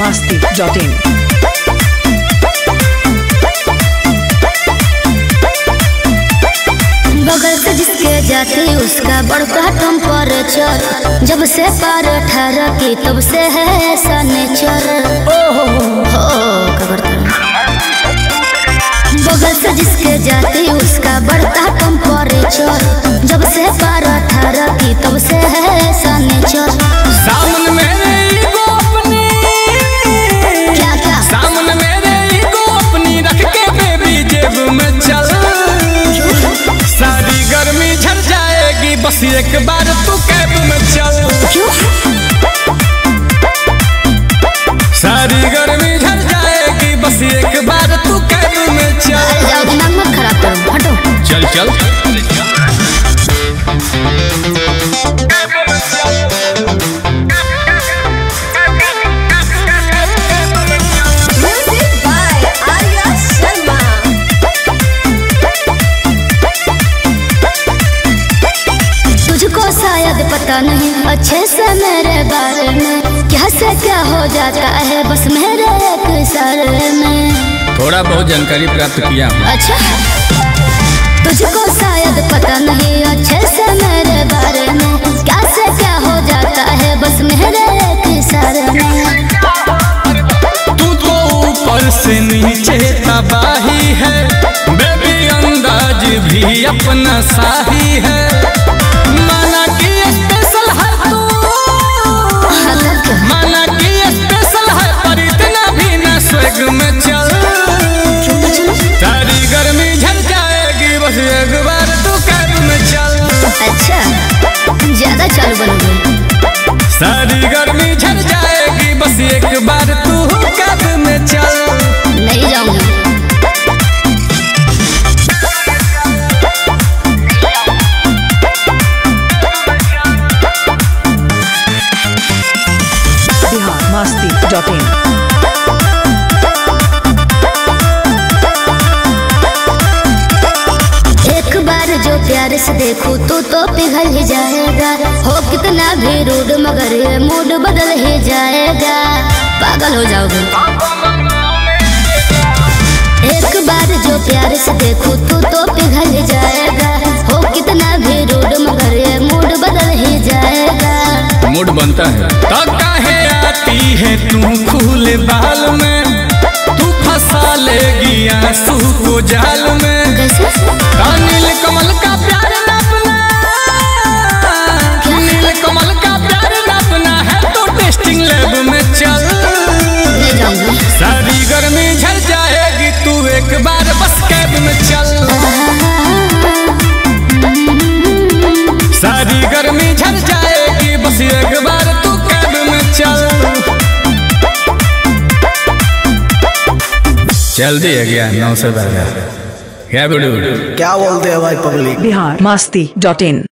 biharmasti.in। बगल से जिसके जाती उसका बढ़ता टेम्परेचर, जब से पार 18 की तब से है ऐसा नेचर। बगल से जिसके जाती उसका बढ़ता टेम्परेचर, जब से पार 18 की तब से है ऐसा नेचर। सामने मेरे ईगो अपनी क्या क्या सामने मेरे ईगो अपनी रख के बेबी जेब में चल, सारी गर्मी झड़ जाएगी बस एक बार तू कैब में चल। क्यों? सारी गर्मी झड़ जाएगी बस एक बार तू कैब में चल। अरे जाओ, दिमाग मत खराब करो, हटो। चल चल तुझको शायद पता नहीं अच्छे से मेरे बारे में, क्या से क्या हो जाता है बस मेरे एक इशारे में। थोड़ा बहुत जानकारी प्राप्त किया हूँ। अच्छा, तुझको शायद पता नहीं अच्छे से मेरे बारे में, क्या से क्या हो जाता है बस मेरे एक इशारे में। तू तो ऊपर से नीचे तबाही है बेबी, अंदाज भी अपना साही है। माना कि स्पेशल है तू, माना कि स्पेशल है पर इतना भी न स्वर्ग में चल। सारी गर्मी झड़ जाएगी बस एक बार तू कैब में चल। अच्छा, ज्यादा चालू बनोगे। सारी गर्मी झड़ जाएगी बस एक बार तू कैब में चल। नहीं जाऊंगी। biharmasti.in। एक बार जो प्यार से देखो तो पिघल ही जाएगा, हो कितना भी रूड मगर ये मूड बदल ही जाएगा, पागल हो जाओगे। एक बार जो प्यार से देखो तो पिघल ही जाएगा, हो कितना भी रूड मगर ये मूड बदल ही जाएगा। मूड बनता है तो काहे आती है तू खुले बाल में, तू फंसा लेगी आंसू को जाल में। कैसे? नील कमल का प्यार अपना, नील कमल का प्यार अपना है तो टेस्टिंग लैब में चल। नहीं जाऊंगी। सारी गर्मी झड़ जाएगी तू एक बार बस कैब में चल। सारी गर्मी झड़ जाएगी बस एक बार तू कैब में चल। चल दिया गया 9 से 12 क्या बोलते क्या बोलते हैं भाई पब्लिक। biharmasti.in।